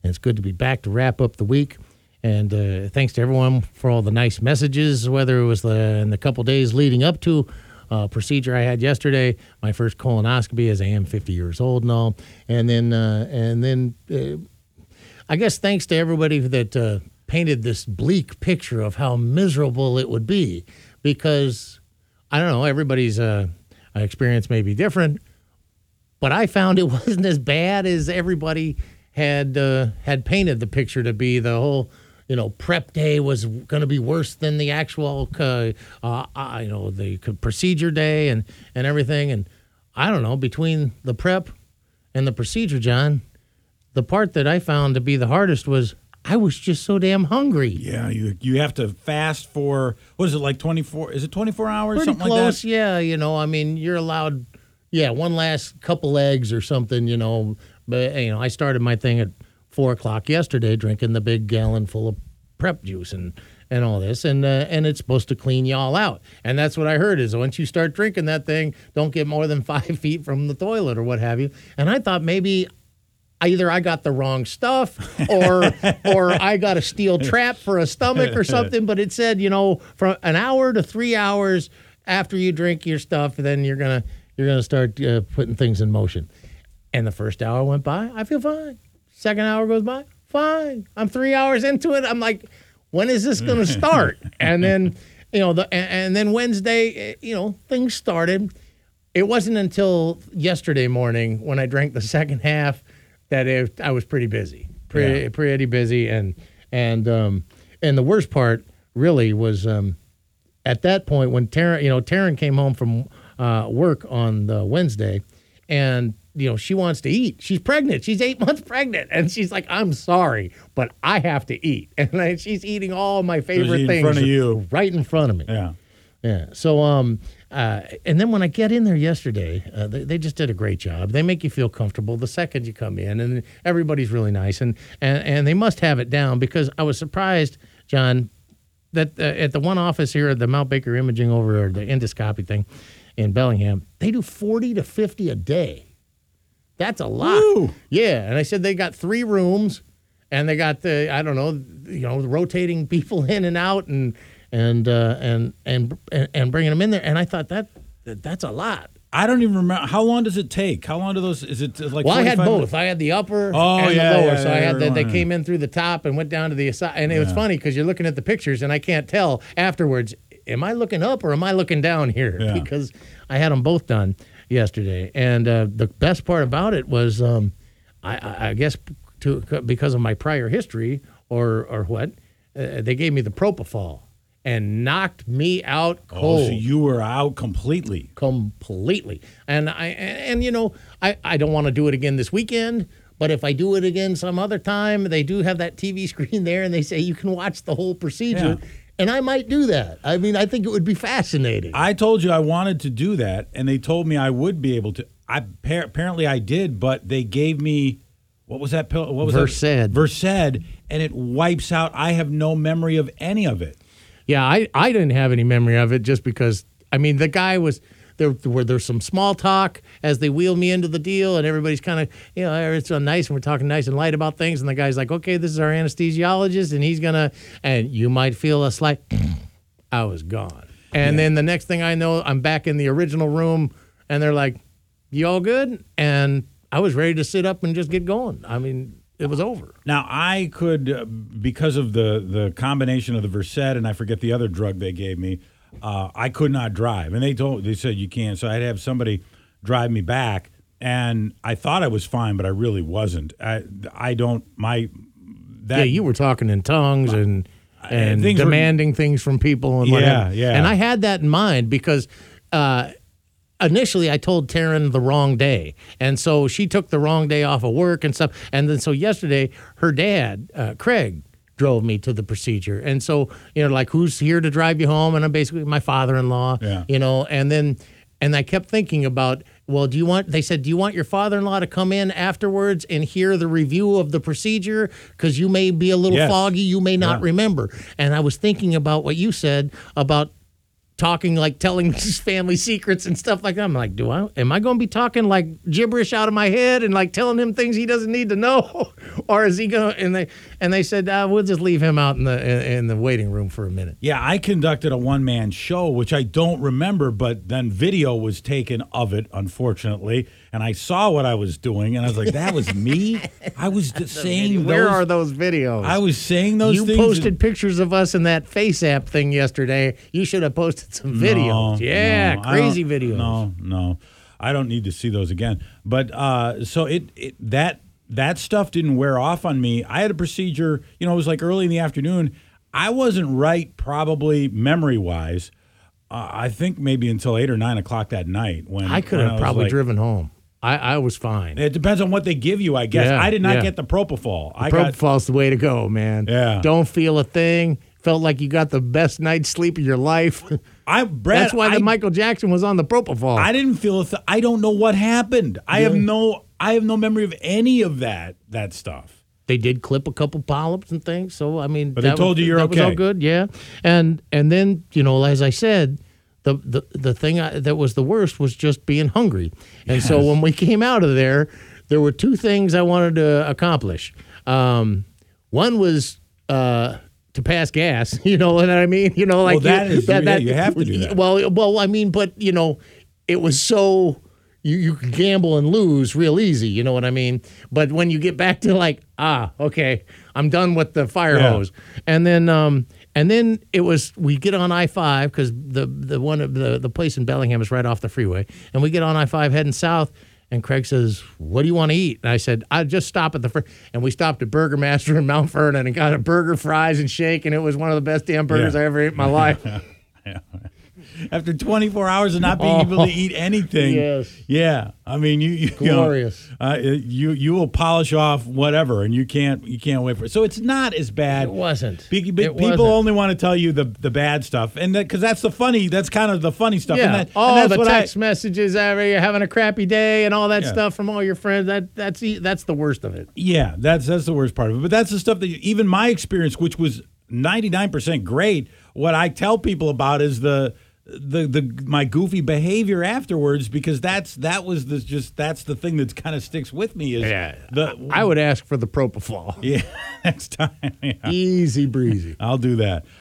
and it's good to be back to wrap up the week. And thanks to everyone for all the nice messages, whether it was in the couple days leading up to procedure I had yesterday, my first colonoscopy as I am 50 years old and all. And then I guess thanks to everybody that painted this bleak picture of how miserable it would be, because I don't know, everybody's experience may be different, but I found it wasn't as bad as everybody had painted the picture to be. The whole prep day was going to be worse than the actual, the procedure day and everything. And I don't know, between the prep and the procedure, John, the part that I found to be the hardest was I was just so damn hungry. Yeah, you have to fast for, what is it, like 24, is it 24 hours? Pretty something close, like that? Yeah. I mean, you're allowed, one last couple eggs or something, But, I started my thing at 4 o'clock yesterday, drinking the big gallon full of prep juice and all this, and it's supposed to clean you all out. And that's what I heard is once you start drinking that thing, don't get more than 5 feet from the toilet or what have you. And I thought maybe either I got the wrong stuff or I got a steel trap for a stomach or something. But it said, from an hour to 3 hours after you drink your stuff, then you're gonna start putting things in motion. And the first hour went by, I feel fine. Second hour goes by, fine. I'm 3 hours into it. I'm like, when is this going to start? And then, and then Wednesday, things started. It wasn't until yesterday morning when I drank the second half that I was pretty busy, pretty busy. And the worst part really was at that point when Taryn came home from work on the Wednesday, and she wants to eat. She's pregnant. She's 8 months pregnant. And she's like, I'm sorry, but I have to eat. And she's eating all my favorite things. In front of you. Right in front of me. Yeah. Yeah. So, and then when I get in there yesterday, they just did a great job. They make you feel comfortable the second you come in, and everybody's really nice. And they must have it down, because I was surprised, John, that at the one office here at the Mount Baker Imaging or the endoscopy thing in Bellingham, they do 40 to 50 a day. That's a lot. Woo. Yeah. And I said they got 3 rooms, and they got rotating people in and out and bringing them in there. And I thought that's a lot. I don't even remember. How long does it take? How long do those, is it like Well, I had both. minutes? I had the upper and the lower. So I had they came in through the top and went down to the side. And it was funny because you're looking at the pictures and I can't tell afterwards, am I looking up or am I looking down here? Yeah. Because I had them both done yesterday. And the best part about it was, I guess because of my prior history or what, they gave me the propofol and knocked me out cold. Oh, so you were out completely. Completely. And I don't want to do it again this weekend, but if I do it again some other time, they do have that TV screen there and they say you can watch the whole procedure. Yeah. And I might do that. I mean, I think it would be fascinating. I told you I wanted to do that, and they told me I would be able to. Apparently I did, but they gave me, what was that pill? What was Versed. that? Versed, and it wipes out. I have no memory of any of it. Yeah, I didn't have any memory of it just because, I mean, the guy was, there's some small talk as they wheel me into the deal, and everybody's kind of, it's so nice, and we're talking nice and light about things, and the guy's like, okay, this is our anesthesiologist, and he's going to, and you might feel a slight, I was gone. And then the next thing I know, I'm back in the original room, and they're like, you all good? And I was ready to sit up and just get going. I mean, it was over. Now, I could, because of the combination of the Versed and I forget the other drug they gave me, I could not drive. And they said you can't. So I had to have somebody drive me back. And I thought I was fine, but I really wasn't. You were talking in tongues and demanding things from people and whatever. Yeah. And I had that in mind because initially I told Taryn the wrong day. And so she took the wrong day off of work and stuff. And then so yesterday, her dad, Craig, drove me to the procedure. And so, like, who's here to drive you home? And I'm basically my father-in-law, and I kept thinking about, well, they said, do you want your father-in-law to come in afterwards and hear the review of the procedure? Because you may be a little foggy, you may not remember. And I was thinking about what you said about talking, like telling his family secrets and stuff like that. I'm like, am I going to be talking like gibberish out of my head and like telling him things he doesn't need to know? Or is he going to, and they said, we'll just leave him out in the waiting room for a minute. Yeah, I conducted a one-man show, which I don't remember, but then video was taken of it, unfortunately, and I saw what I was doing, and I was like, that was me? I was saying those. Where are those videos? I was saying those things. You posted pictures of us in that Face app thing yesterday. You should have posted some videos. No, crazy videos. No. I don't need to see those again. But so that stuff didn't wear off on me. I had a procedure, it was like early in the afternoon. I wasn't right probably memory-wise. I think maybe until 8 or 9 o'clock that night. When I could have probably driven home. I was fine. It depends on what they give you, I guess. Yeah, I did not get the propofol. Propofol's the way to go, man. Yeah. Don't feel a thing. Felt like you got the best night's sleep of your life. That's why Michael Jackson was on the propofol. I didn't feel I don't know what happened. I have no memory of any of that stuff. They did clip a couple polyps and things, so I mean, but they told you you're okay. That was all good, yeah. And then as I said, the thing that was the worst was just being hungry. And so when we came out of there were two things I wanted to accomplish. One was to pass gas, you know what I mean? You have to do that. Well, I mean, but it was so you can gamble and lose real easy, you know what I mean? But when you get back to like, okay, I'm done with the fire hose, and then it was we get on I-5 because the place in Bellingham is right off the freeway, and we get on I-5 heading south. And Craig says, "What do you want to eat?" And I said, "I'll just stop at and we stopped at Burger Master in Mount Vernon and got a burger, fries, and shake, and it was one of the best damn burgers I ever ate in my life. After 24 hours of not being able to eat anything, yes, I mean, you glorious. You will polish off whatever, and you can't wait for it. So it's not as bad. It wasn't. People only want to tell you the bad stuff, and because that's kind of the funny stuff. Yeah. And that's the text messages, you're having a crappy day, and all that stuff from all your friends. That's the worst of it. Yeah, that's the worst part of it. But that's the stuff that even my experience, which was 99% great. What I tell people about is my goofy behavior afterwards, because that's the thing that kind of sticks with me I would ask for the propofol. Yeah, next time. Yeah. Easy breezy. I'll do that.